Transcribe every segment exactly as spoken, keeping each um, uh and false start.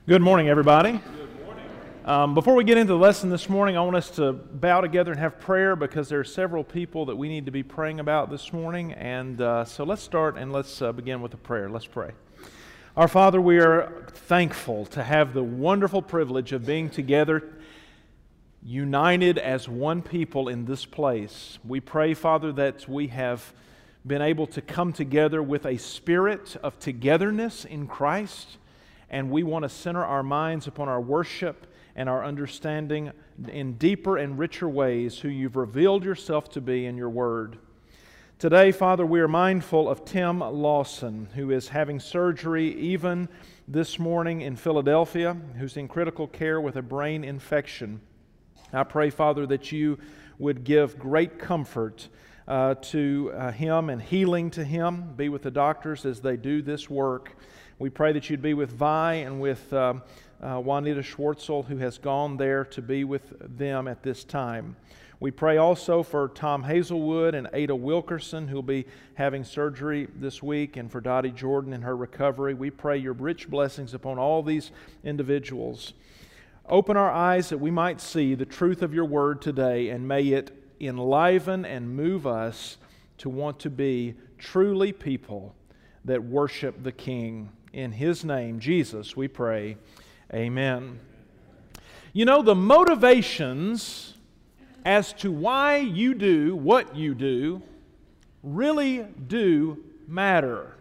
Good morning, everybody. Good morning. Um, before we get into the lesson this morning, I want us to bow together and have prayer because there are several people that we need to be praying about this morning. And uh, so let's start and let's uh, begin with a prayer. Let's pray. Our Father, we are thankful to have the wonderful privilege of being together, united as one people in this place. We pray, Father, that we have been able to come together with a spirit of togetherness in Christ. And we want to center our minds upon our worship and our understanding in deeper and richer ways who You've revealed Yourself to be in Your Word. Today, Father, we are mindful of Tim Lawson, who is having surgery even this morning in Philadelphia, who's in critical care with a brain infection. I pray, Father, that You would give great comfort uh, to uh, him and healing to him. Be with the doctors as they do this work. We pray that You'd be with Vi and with uh, uh, Juanita Schwartzel, who has gone there to be with them at this time. We pray also for Tom Hazelwood and Ada Wilkerson, who will be having surgery this week, and for Dottie Jordan in her recovery. We pray Your rich blessings upon all these individuals. Open our eyes that we might see the truth of Your Word today, and may it enliven and move us to want to be truly people that worship the King. In His name, Jesus, we pray. Amen. You know, the motivations as to why you do what you do really do matter.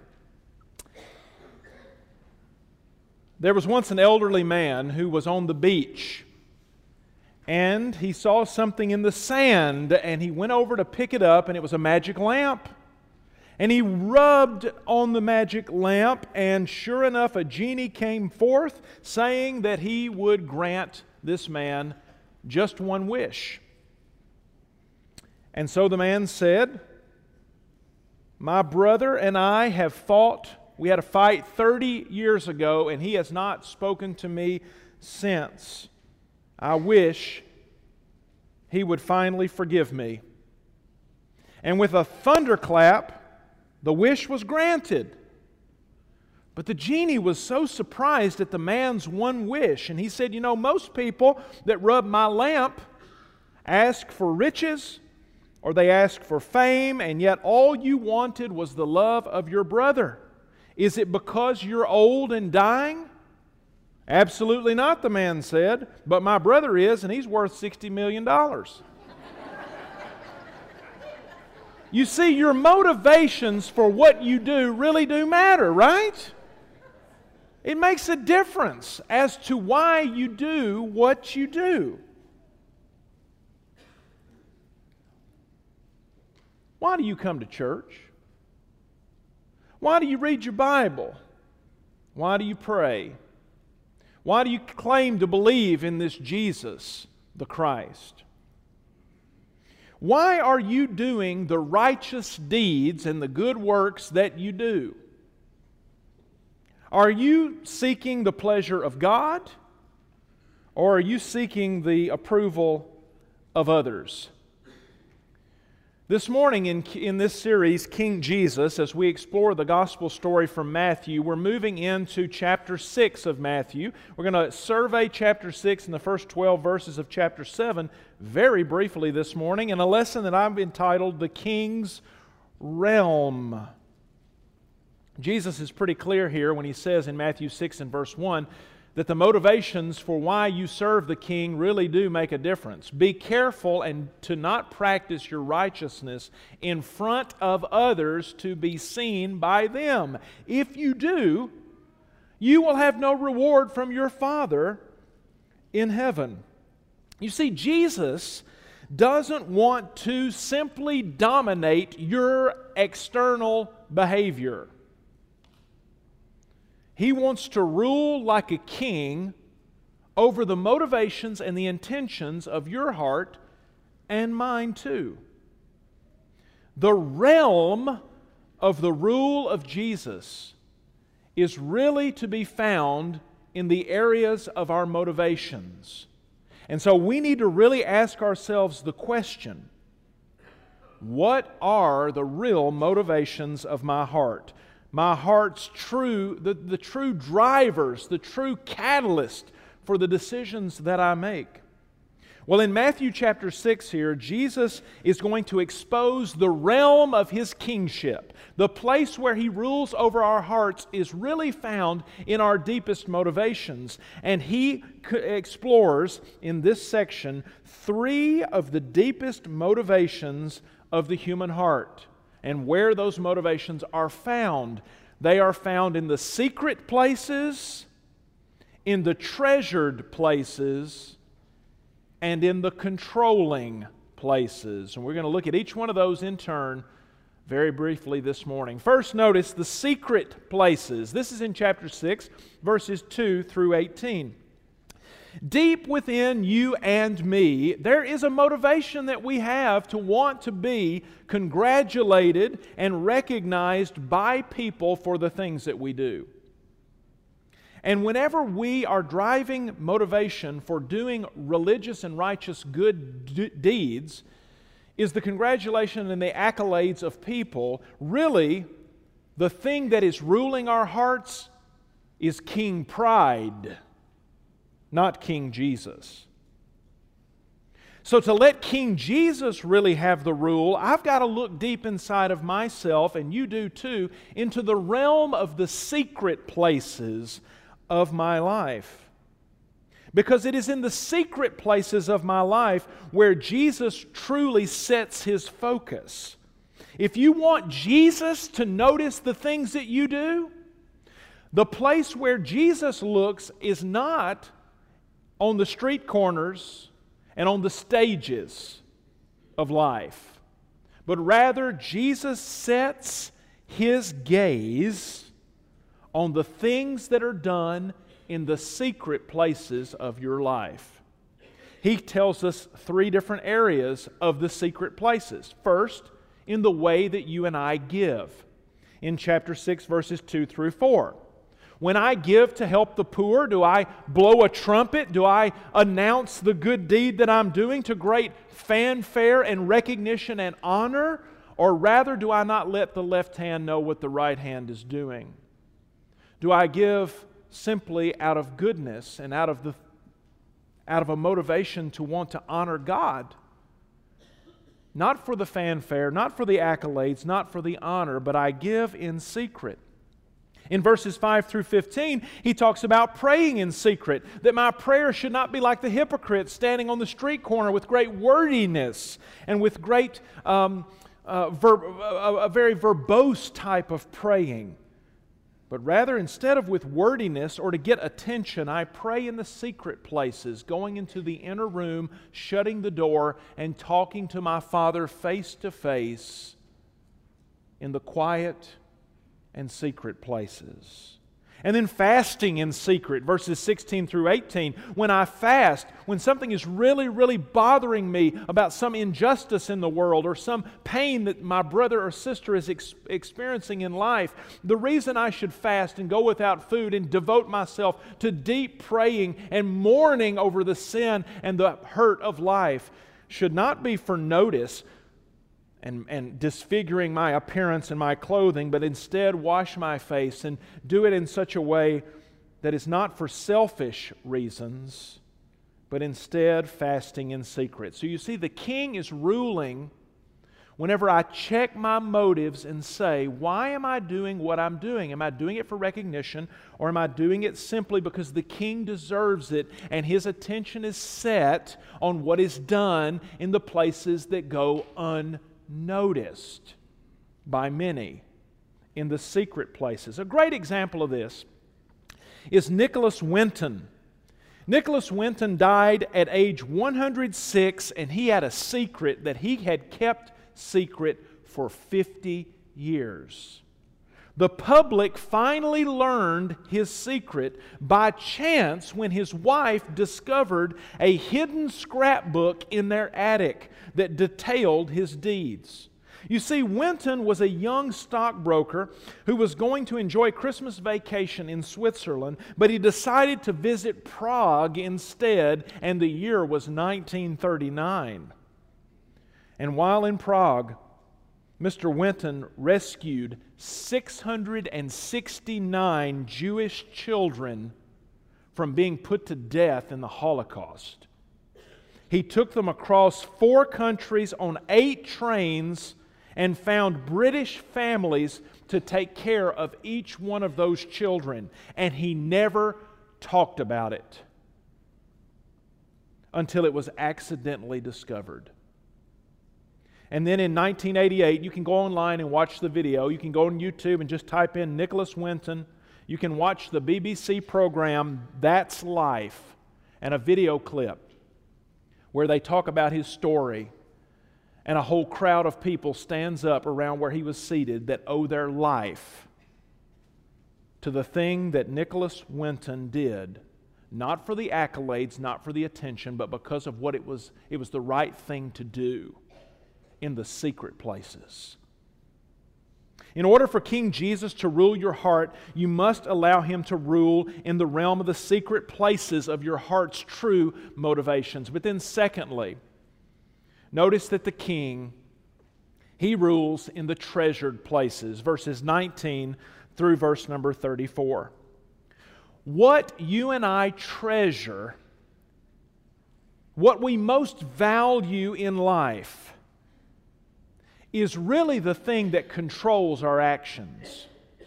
There was once an elderly man who was on the beach, and he saw something in the sand, and he went over to pick it up, and it was a magic lamp. And he rubbed on the magic lamp, and sure enough, a genie came forth saying that he would grant this man just one wish. And so the man said, "My brother and I have fought. We had a fight thirty years ago, and he has not spoken to me since. I wish he would finally forgive me." And with a thunderclap, the wish was granted. But the genie was so surprised at the man's one wish, and he said, "You know, most people that rub my lamp ask for riches or they ask for fame, and yet all you wanted was the love of your brother. Is it because you're old and dying?" "Absolutely not," the man said, "but my brother is, and he's worth sixty million dollars. You see, your motivations for what you do really do matter, right? It makes a difference as to why you do what you do. Why do you come to church? Why do you read your Bible? Why do you pray? Why do you claim to believe in this Jesus, the Christ? Why are you doing the righteous deeds and the good works that you do? Are you seeking the pleasure of God, or are you seeking the approval of others? This morning in, in this series, King Jesus, as we explore the gospel story from Matthew, we're moving into chapter six of Matthew. We're going to survey chapter six and the first twelve verses of chapter seven very briefly this morning in a lesson that I've entitled The King's Realm. Jesus is pretty clear here when He says in Matthew six and verse one that the motivations for why you serve the King really do make a difference. Be careful and to not practice your righteousness in front of others to be seen by them. If you do, you will have no reward from your Father in heaven. You see, Jesus doesn't want to simply dominate your external behavior. He wants to rule like a king over the motivations and the intentions of your heart and mine too. The realm of the rule of Jesus is really to be found in the areas of our motivations. And so we need to really ask ourselves the question, what are the real motivations of my heart? my heart's true, the, the true drivers, the true catalyst for the decisions that I make? Well, in Matthew chapter six here, Jesus is going to expose the realm of His kingship. The place where He rules over our hearts is really found in our deepest motivations. And He explores in this section three of the deepest motivations of the human heart and where those motivations are found. They are found in the secret places, in the treasured places, and in the controlling places. And we're going to look at each one of those in turn very briefly this morning. First, notice the secret places. This is in chapter six, verses two through eighteen. Deep within you and me, there is a motivation that we have to want to be congratulated and recognized by people for the things that we do. And whenever we are driving motivation for doing religious and righteous good d- deeds, is the congratulation and the accolades of people, really the thing that is ruling our hearts is King Pride, not King Jesus. So to let King Jesus really have the rule, I've got to look deep inside of myself, and you do too, into the realm of the secret places of my life. Because it is in the secret places of my life where Jesus truly sets His focus. If you want Jesus to notice the things that you do, the place where Jesus looks is not on the street corners and on the stages of life, but rather Jesus sets His gaze on the things that are done in the secret places of your life. He tells us three different areas of the secret places. First, in the way that you and I give. In chapter six, verses two through four. When I give to help the poor, do I blow a trumpet? Do I announce the good deed that I'm doing to great fanfare and recognition and honor? Or rather, do I not let the left hand know what the right hand is doing? Do I give simply out of goodness and out of the out of a motivation to want to honor God? Not for the fanfare, not for the accolades, not for the honor, but I give in secret. In verses five through fifteen, he talks about praying in secret, that my prayer should not be like the hypocrites standing on the street corner with great wordiness and with great, um, uh, ver- a, a very verbose type of praying. But rather, instead of with wordiness or to get attention, I pray in the secret places, going into the inner room, shutting the door, and talking to my Father face to face in the quiet and secret places. And then fasting in secret, verses sixteen through eighteen. When I fast, when something is really, really bothering me about some injustice in the world or some pain that my brother or sister is ex- experiencing in life, the reason I should fast and go without food and devote myself to deep praying and mourning over the sin and the hurt of life should not be for notice, And, and disfiguring my appearance and my clothing, but instead wash my face and do it in such a way that is not for selfish reasons, but instead fasting in secret. So you see, the King is ruling whenever I check my motives and say, why am I doing what I'm doing? Am I doing it for recognition, or am I doing it simply because the King deserves it and His attention is set on what is done in the places that go unnoticed? Noticed by many in the secret places. A great example of this is Nicholas Winton. Nicholas Winton died at age one hundred six, and he had a secret that he had kept secret for fifty years. The public finally learned his secret by chance when his wife discovered a hidden scrapbook in their attic that detailed his deeds. You see, Winton was a young stockbroker who was going to enjoy Christmas vacation in Switzerland, but he decided to visit Prague instead, and the year was nineteen thirty-nine. And while in Prague, Mister Winton rescued six hundred sixty-nine Jewish children from being put to death in the Holocaust. He took them across four countries on eight trains and found British families to take care of each one of those children. And he never talked about it until it was accidentally discovered. And then in nineteen eighty-eight, you can go online and watch the video. You can go on YouTube and just type in Nicholas Winton. You can watch the B B C program, That's Life, and a video clip where they talk about his story. And a whole crowd of people stands up around where he was seated that owe their life to the thing that Nicholas Winton did, not for the accolades, not for the attention, but because of what it was, it was the right thing to do in the secret places. In order for King Jesus to rule your heart, you must allow Him to rule in the realm of the secret places of your heart's true motivations. But then secondly, notice that the King, He rules in the treasured places. Verses nineteen through verse number thirty-four. What you and I treasure, what we most value in life, is really the thing that controls our actions.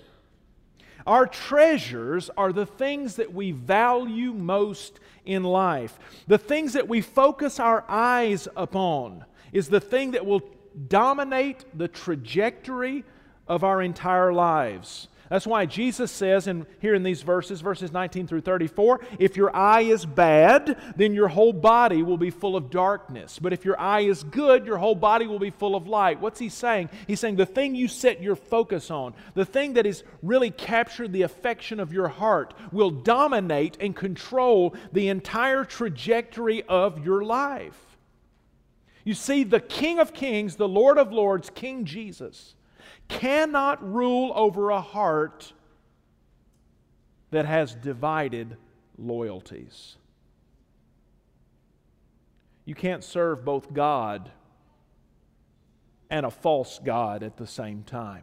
Our treasures are the things that we value most in life. The things that we focus our eyes upon is the thing that will dominate the trajectory of our entire lives. That's why Jesus says in, here in these verses, verses nineteen through thirty-four, if your eye is bad, then your whole body will be full of darkness. But if your eye is good, your whole body will be full of light. What's He saying? He's saying the thing you set your focus on, the thing that has really captured the affection of your heart, will dominate and control the entire trajectory of your life. You see, the King of Kings, the Lord of Lords, King Jesus, cannot rule over a heart that has divided loyalties. You can't serve both God and a false God at the same time.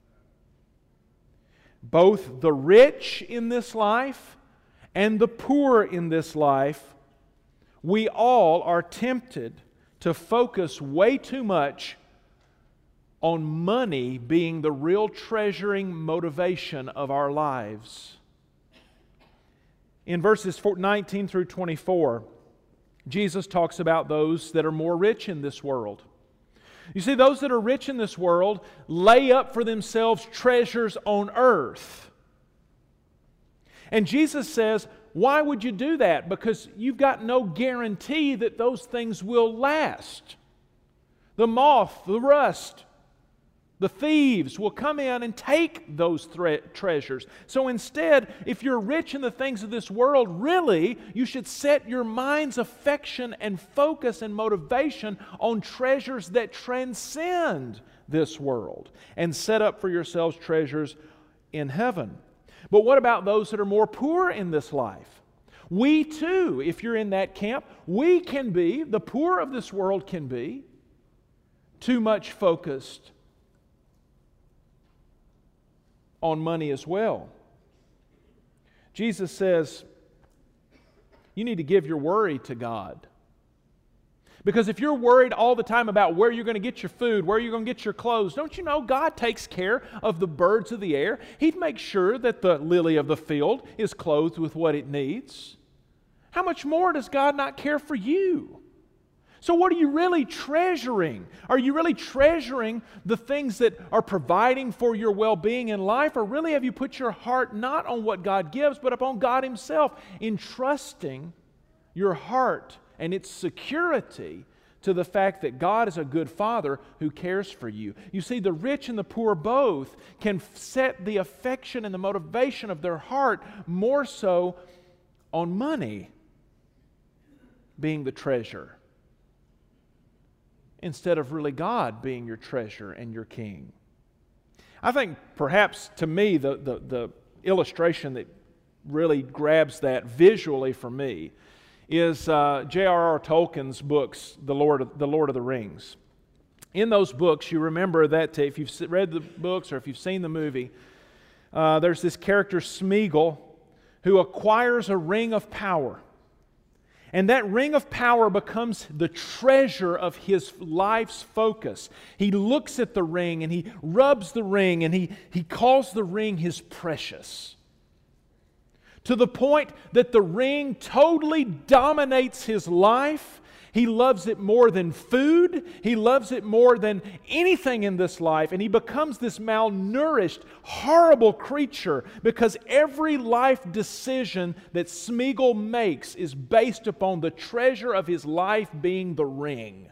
Both the rich in this life and the poor in this life, we all are tempted to focus way too much on money being the real treasuring motivation of our lives. In verses nineteen through twenty-four, Jesus talks about those that are more rich in this world. You see, those that are rich in this world lay up for themselves treasures on earth. And Jesus says, why would you do that? Because you've got no guarantee that those things will last. The moth, the rust, the thieves will come in and take those thre- treasures. So instead, if you're rich in the things of this world, really, you should set your mind's affection and focus and motivation on treasures that transcend this world and set up for yourselves treasures in heaven. But what about those that are more poor in this life? We too, if you're in that camp, we can be, the poor of this world can be, too much focused on money as well. Jesus says, you need to give your worry to God. Because if you're worried all the time about where you're going to get your food, where you're going to get your clothes, don't you know God takes care of the birds of the air? He'd make sure that the lily of the field is clothed with what it needs. How much more does God not care for you? So what are you really treasuring? Are you really treasuring the things that are providing for your well-being in life? Or really have you put your heart not on what God gives, but upon God Himself, entrusting your heart and its security to the fact that God is a good Father who cares for you? You see, the rich and the poor both can set the affection and the motivation of their heart more so on money being the treasure, instead of really God being your treasure and your king. I think perhaps to me the, the, the illustration that really grabs that visually for me is uh, J R R Tolkien's books, The Lord of, the Lord of the Rings. In those books, you remember that if you've read the books or if you've seen the movie, uh, there's this character Smeagol who acquires a ring of power. And that ring of power becomes the treasure of his life's focus. He looks at the ring and he rubs the ring and he, he calls the ring his precious. To the point that the ring totally dominates his life. He loves it more than food. He loves it more than anything in this life. And he becomes this malnourished, horrible creature because every life decision that Smeagol makes is based upon the treasure of his life being the ring.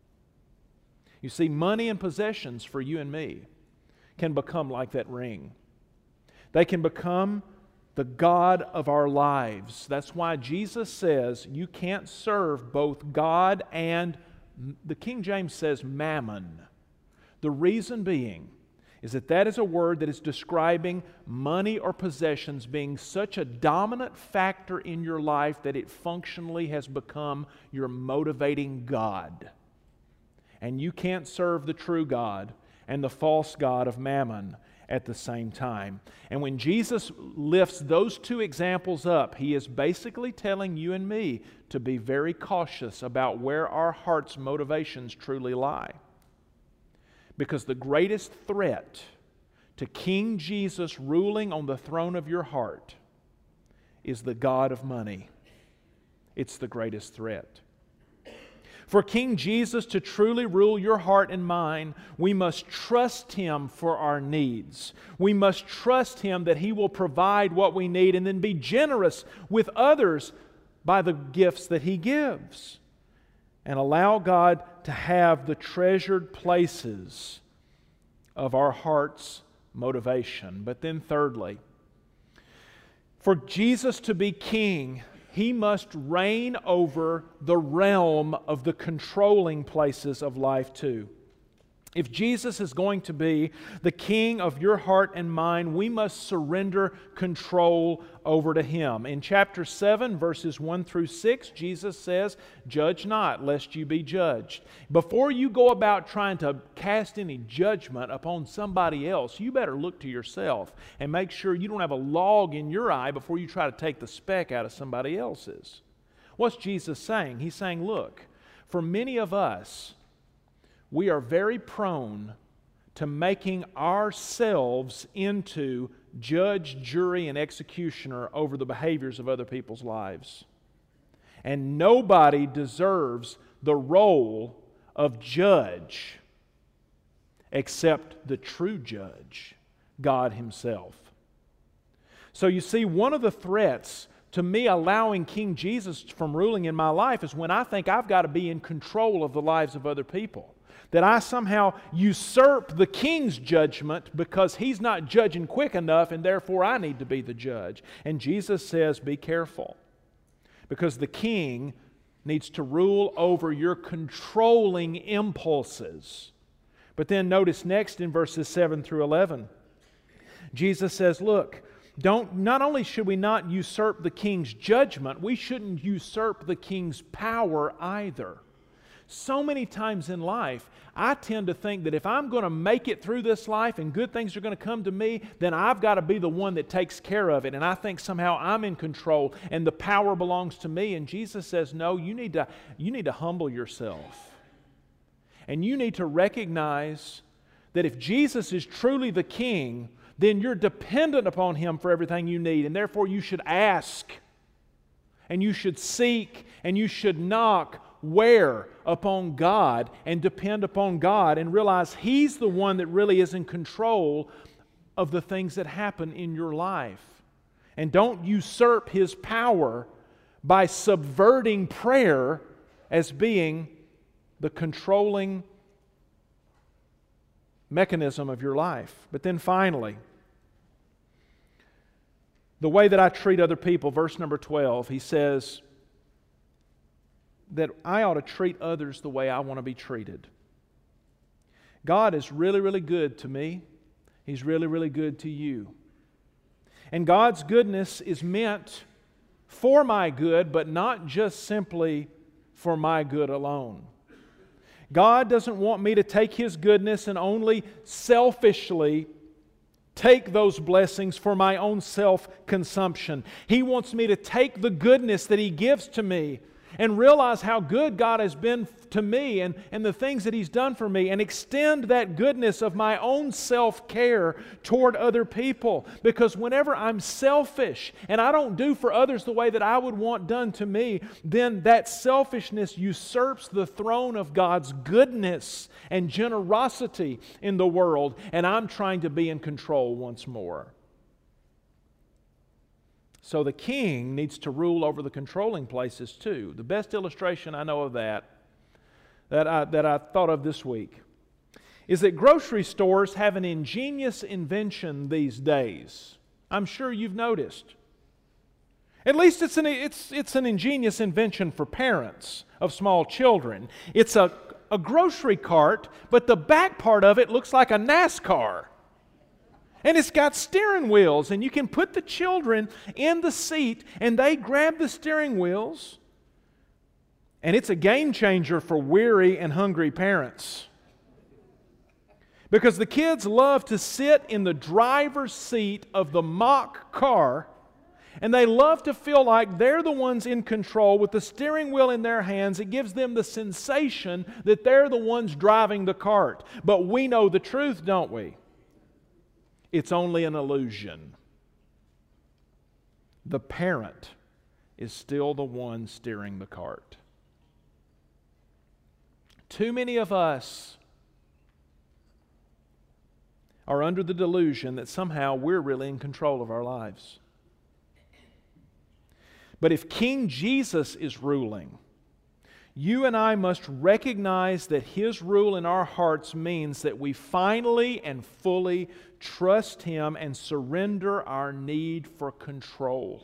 You see, money and possessions for you and me can become like that ring. They can become the God of our lives. That's why Jesus says you can't serve both God and, the King James says, mammon. The reason being is that that is a word that is describing money or possessions being such a dominant factor in your life that it functionally has become your motivating God. And you can't serve the true God and the false god of mammon at the same time. And when Jesus lifts those two examples up, He is basically telling you and me to be very cautious about where our heart's motivations truly lie. Because the greatest threat to King Jesus ruling on the throne of your heart is the God of money. It's the greatest threat. For King Jesus to truly rule your heart and mind, we must trust Him for our needs. We must trust Him that He will provide what we need and then be generous with others by the gifts that He gives. And allow God to have the treasured places of our heart's motivation. But then thirdly, for Jesus to be King, He must reign over the realm of the controlling places of life too. If Jesus is going to be the King of your heart and mind, we must surrender control over to Him. In chapter seven, verses one through six, Jesus says, "Judge not, lest you be judged." Before you go about trying to cast any judgment upon somebody else, you better look to yourself and make sure you don't have a log in your eye before you try to take the speck out of somebody else's. What's Jesus saying? He's saying, look, for many of us, we are very prone to making ourselves into judge, jury, and executioner over the behaviors of other people's lives. And nobody deserves the role of judge except the true judge, God Himself. So you see, one of the threats to me allowing King Jesus from ruling in my life is when I think I've got to be in control of the lives of other people. That I somehow usurp the king's judgment because he's not judging quick enough and therefore I need to be the judge. And Jesus says, be careful. Because the king needs to rule over your controlling impulses. But then notice next in verses seven through eleven, Jesus says, look, don't, not only should we not usurp the king's judgment, we shouldn't usurp the king's power either. So many times in life, I tend to think that if I'm going to make it through this life and good things are going to come to me, then I've got to be the one that takes care of it. And I think somehow I'm in control and the power belongs to me. And Jesus says, no, you need to, you need to humble yourself. And you need to recognize that if Jesus is truly the king, then you're dependent upon Him for everything you need. And therefore you should ask, and you should seek, and you should knock. Where? Upon God, and depend upon God and realize He's the one that really is in control of the things that happen in your life. And don't usurp His power by subverting prayer as being the controlling mechanism of your life. But then finally, the way that I treat other people, verse number twelve, He says that I ought to treat others the way I want to be treated. God is really, really good to me. He's really, really good to you. And God's goodness is meant for my good, but not just simply for my good alone. God doesn't want me to take His goodness and only selfishly take those blessings for my own self-consumption. He wants me to take the goodness that He gives to me and realize how good God has been to me and, and the things that He's done for me, and extend that goodness of my own self-care toward other people. Because whenever I'm selfish and I don't do for others the way that I would want done to me, then that selfishness usurps the throne of God's goodness and generosity in the world, and I'm trying to be in control once more. So the king needs to rule over the controlling places too. The best illustration I know of that, that I, that I thought of this week, is that grocery stores have an ingenious invention these days. I'm sure you've noticed. At least it's an, it's, it's an ingenious invention for parents of small children. It's a, a grocery cart, but the back part of it looks like a NASCAR. And it's got steering wheels, and you can put the children in the seat, and they grab the steering wheels. And it's a game changer for weary and hungry parents. Because the kids love to sit in the driver's seat of the mock car, and they love to feel like they're the ones in control with the steering wheel in their hands. It gives them the sensation that they're the ones driving the cart. But we know the truth, don't we? It's only an illusion. The parent is still the one steering the cart. Too many of us are under the delusion that somehow we're really in control of our lives. But if King Jesus is ruling, you and I must recognize that His rule in our hearts means that we finally and fully trust Him and surrender our need for control.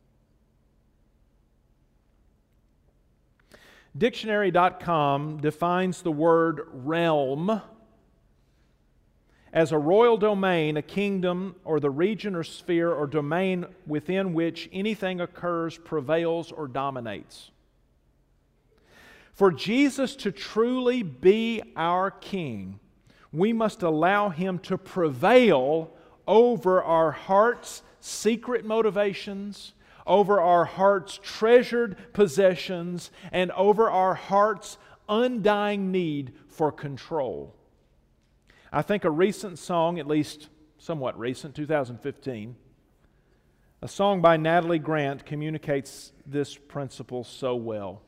Dictionary dot com defines the word realm as a royal domain, a kingdom, or the region or sphere or domain within which anything occurs, prevails, or dominates. For Jesus to truly be our King, we must allow Him to prevail over our heart's secret motivations, over our heart's treasured possessions, and over our heart's undying need for control. I think a recent song, at least somewhat recent, two thousand fifteen, a song by Natalie Grant communicates this principle so well.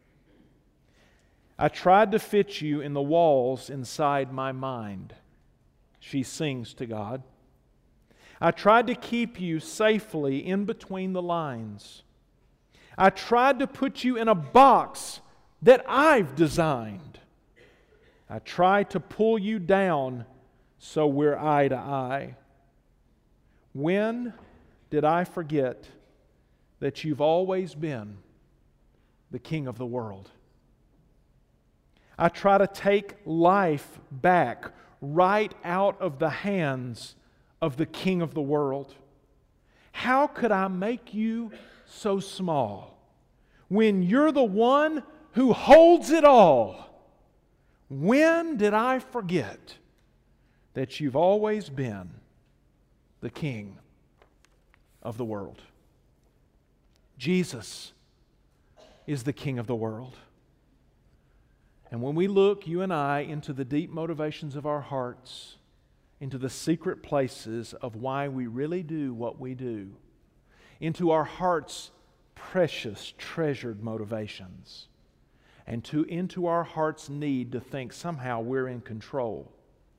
I tried to fit you in the walls inside my mind, she sings to God. I tried to keep you safely in between the lines. I tried to put you in a box that I've designed. I tried to pull you down so we're eye to eye. When did I forget that you've always been the King of the world? I try to take life back right out of the hands of the King of the world. How could I make you so small when you're the one who holds it all? When did I forget that you've always been the King of the world? Jesus is the King of the world. And when we look, you and I, into the deep motivations of our hearts, into the secret places of why we really do what we do, into our heart's precious, treasured motivations, and to into our heart's need to think somehow we're in control,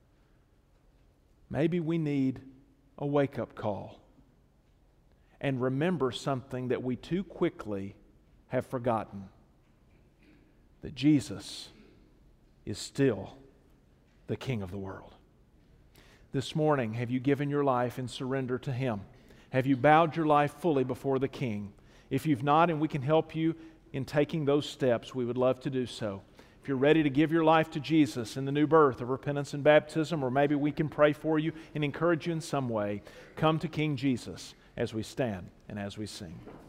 maybe we need a wake-up call and remember something that we too quickly have forgotten, that Jesus is still the King of the world. This morning, have you given your life in surrender to Him? Have you bowed your life fully before the King? If you've not, and we can help you in taking those steps, we would love to do so. If you're ready to give your life to Jesus in the new birth of repentance and baptism, or maybe we can pray for you and encourage you in some way, come to King Jesus as we stand and as we sing.